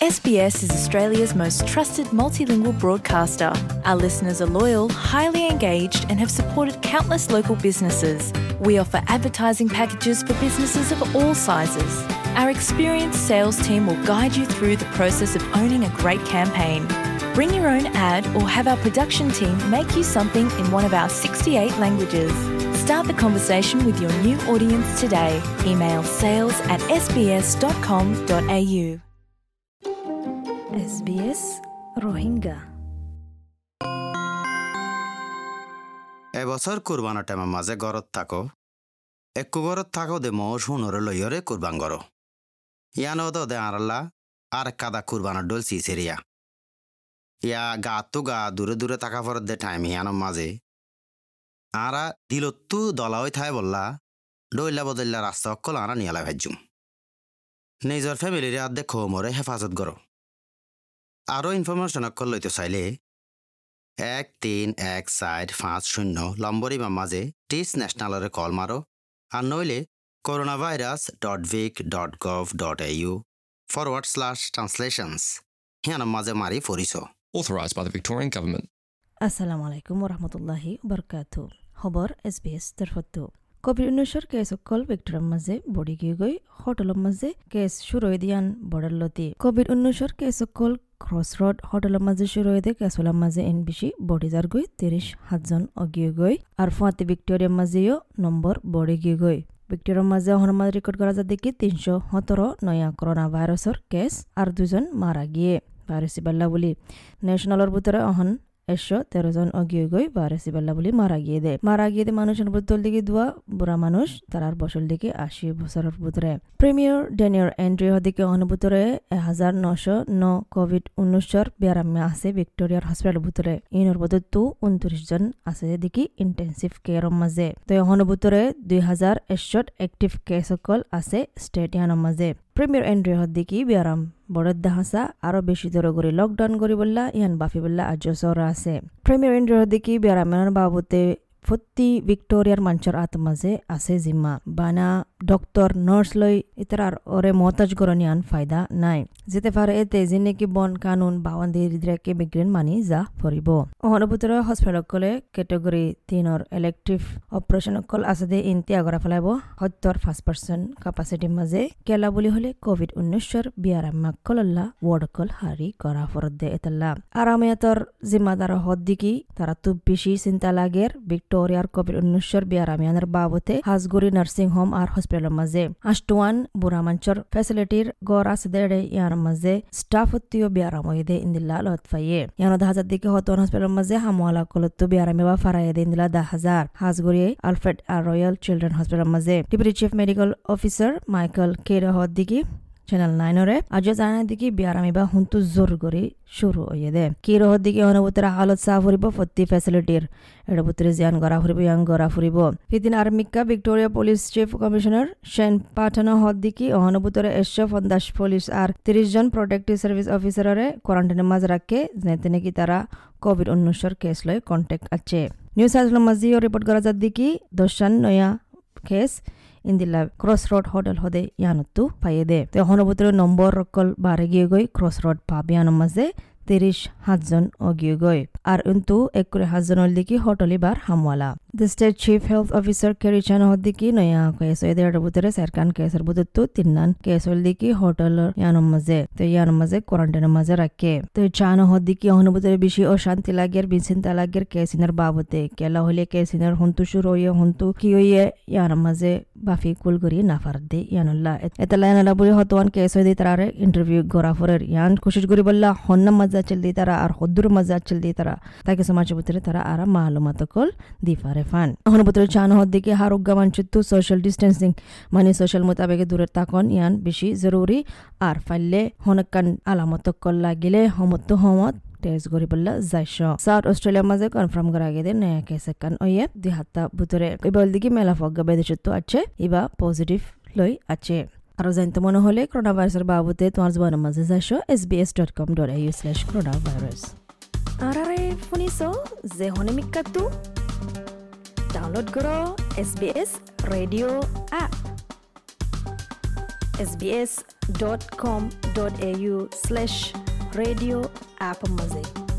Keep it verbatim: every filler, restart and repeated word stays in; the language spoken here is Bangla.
S B S is Australia's most trusted multilingual broadcaster. Our listeners are loyal, highly engaged, and have supported countless local businesses. We offer advertising packages for businesses of all sizes. Our experienced sales team will guide you through the process of owning a great campaign. Bring your own ad or have our production team make you something in one of our sixty-eight languages. Start the conversation with your new audience today. Email sales at s b s dot com dot a u. S B S Rohingya এবছর কুরবানৰ টাইমৰ মাজে ঘৰত থাকো একো ঘৰত থাকো দে মো শুনৰে লয়ৰে কুরবান গৰো ইয়ানো দে আৰলা আর কাদা কুরবানৰ ডল সিসেরিয়া ইয়া গাতু গা দূরে দূরে থাকা পর দে টাইম ইয়ানো মাঝে আরা দিলত্তু দলাওই থাই বললা ডইলা বদল্লা রাস্তা অকল আরা নিয়ালা ভাজ্জুম নিজর ফ্যামিলির আদে খোমরে হেফাজত গরো আরও ইনফরমেশন অকল লইতে চাইলে এক তিন এক চার পাঁচ শূন্য লম্বরি বা মাঝে টিস ন্যাশনালরে কল মারো আর নইলে corona virus dot vic dot gov dot A U forward slash translations হিয়ানোর মাঝে মারি ফরিস Authorised by the Victorian Government. আসসালামু আলাইকুম ওরহমতুল্লাহি বরকাতু খবর এস বি এস তরফতো কোভিড উনিশের কেস অকল ভিক্টোরিয়ার মাঝে বড়ি গিয়ে গই হোটেলের মাঝে কেস শুরু হয়ে দিয়ান বড়ার লতি কোভিড উনিশের কেস অকল ক্রস রোড হোটেলের মাঝে শুরু হয়ে দিয়ে কেসলার মাঝে এন বেশি বডি যার গই তিরিশ সাতজন অগিয়ে গই আর ফুয়াতে ভিক্টোরিয়ার মাঝেও নম্বর বড়ি গিয়ে গই ভিক্টোরিয়ার মাঝে হনমাদ রেকর্ড করা যায় দেখি তিনশো সতেরো নয়া করোনা ভাইরাসের কেস আর দুজন মারা গিয়ে ভাইরাসি বাল্লা বলি ন্যাশনালের ভিতরে অহন একশো তেরো জন অগিয়ে গই ভাইরাসি বাল্লা বলি মারা গিয়ে দেয় মারা গিয়ে দেয় মানুষের বোতল দিকে দোয়া বুড়া মানুষ তারার বছর দিকে আশি বছরের ভিতরে প্রিমিয়ার ড্যানিয়েল এন্ড্রি হদিকে অহন ভিতরে এক হাজার নশো ন কোভিড উনিশের বিয়ারামে আছে ভিক্টোরিয়ার হসপিটালের ভিতরে ইনর ভিতরে তো উনত্রিশ জন আছে দেখি ইন্টেন্সিভ কেয়ারের মাঝে তো অহন ভিতরে দুই হাজার একশত অ্যাক্টিভ কেস সকল আছে স্টেডিয়ামের মাঝে প্রিমিয়ার এন্ড্রি হদিকে বিয়ারাম বড় দেহাসা আরো বেশি দর করে লকডাউন করি বললা ইহান বাফি বললা আজ সর আছে প্রিমিয়ার এন্ড্রি হদিকে বিয়ারামের বাবুতে ফত্তি ভিক্টোরিয়ার মানুষের আত্মাজে আছে জিম্মা বানা ডক্টর নার্স লই ইতার ওরে মহতাজ করনিয়ান ফায়দা নাই যেতে পারে এতে যিনি কি বন কানুন বাওয়ান্দির দিরাকে বিগ্রেন মানি যা ফরিব অহনভূতর হসপিটাল কলে ক্যাটেগরি তিনর ইলেকটিভ অপারেশন কল আছে দে ইন্তিয়া করা ফেলাইব সত্তর পাঁচ পার্সেন্ট ক্যাপাসিটির মাঝে কেলা বলি হলে কোভিড উনিশের বিয়ারাম্মা কলল্লা ওয়ার্ড কল হারি করা ফরত দে এতাল্লা আরামিয়াতর জিম্মাদার হদ দিকি তারা তুব বেশি চিন্তা লাগের ভিক্টোরিয়ার কোভিড উনিশের বিয়ারামিয়ানের বাবতে হাজগুড়ি নার্সিং হোম আর হসপিটালের মাঝে আষ্টওয়ান বুড়া মানুষের ফ্যাসিলিটির গড় আছে দেড়ে ইয়ার মাঝে স্টাফ হত্তিও বিয়ারাম হয়ে দে ইন্দিল্লা লত ফাইয়ে ইয়ানো দা হাজার দিকে হতন হসপিটালের মাঝে হামওয়ালা কলত্তু বিয়ারামে বা ফারাইয়ে দে ইন্দিল্লা দা হাজার হাজগুড়ি আলফ্রেড আর রয়্যাল চিলড্রেন হসপিটালের মাঝে deputy chief medical officer Michael কের হদ দিকে চ্যানেল নাইনরে আজ জানা দিকে বিয়ারামি বা হুন্তু জোর করে শুরু হয়ে দে কি রহর দিকে অনুভূতির হালত সাফ ফুরিব ফত্তি ফ্যাসিলিটির এটা ভিতরে জিয়ান গড়া ফুরিব ইয়াং গড়া ফুরিব ফিদিন আর্মিকা Victoria police chief commissioner Shane পাঠানো হদ দিকে অনুভূতির একশো পঞ্চাশ পুলিশ আর তিরিশ জন প্রোটেক্টিভ সার্ভিস অফিসারে কোয়ারেন্টাইনের মাঝে রাখে যেতে নাকি তারা কোভিড উনিশের কেস লয় কন্ট্যাক্ট আছে নিউ সাউথ ওয়েলস মাঝেও রিপোর্ট করা যার দিকে দশান নয়া কেস ইন্দিলা ক্রস রোড হোটেল হদে ইয়ানত্তু পাইয়ে দে তো হনভূতর নম্বর রকল বারে গিয়ে গই ক্রস রোড পাবিয়ানোর মাঝে তিরিশ সাতজন অগিয়ে গই আর কিন্তু এক করে সাতজনের দিকে হোটেলি বার হামওয়ালা the state chief health officer Kerry Chant হদ্দিকি নয়া কেস এদের ভিতরে সরকার কেসের ভিতর তো তিননান কেস হল দিকে হোটেলের ইয়ানোর মাঝে তো ইয়ানোর মাঝে কোয়ারেন্টাইনের মাঝে রাখে তো চান হদ্দিকি অনুভূতির বেশি অশান্তি লাগের বিচিন্তা লাগের কেসিনের বাবতে কেলা হলে কেসিনের হন্তু শুরু হইয়ে হন্তু কি হইয়ে ইয়ানোর মাঝে বাফি কুল করি নাফার দে ইয়ানুল্লাহ এটা লাইনালা বলে হতওয়ান কেস হয়ে দিয়ে তারা ইন্টারভিউ করা ফরের ইয়ান কোশিশ করি বললা হন্না মজা চল দিয়ে তারা আর হদ্দুর মজা চল দিয়ে তারা তাকে সমাজের ভিতরে তারা আর মালুমাত কল দি পারে ফান এখন ভিতরে চান হদ দিকে হারুগ্গা মানচিত্তু সোশ্যাল ডিস্টেন্সিং মানে সোশ্যাল মোতাবেকে দূরের তাকন ইয়ান বেশি জরুরি আর ফাইলে হনকান আলামত কল লাগিলে হমত হমত টেস্ট করি বললা যাইশ সাউথ অস্ট্রেলিয়ার মাঝে কনফার্ম করা গেছে নয়া কেস কান ওয়ে দুই হাত্তা ভিতরে এবার দিকে মেলা ফগা বেদেশত্ব আছে এবা পজিটিভ লই আছে আর জানতে মনে হলে করোনা ভাইরাসের বাবদে তোমার জীবনের মাঝে যাইশ S B S dot com dot A U slash corona virus আর আরে শুনিছ যে হনে মিক্কাতু ডাউনলোড করো S B S radio app sbs dot com dot a u slash radio app maze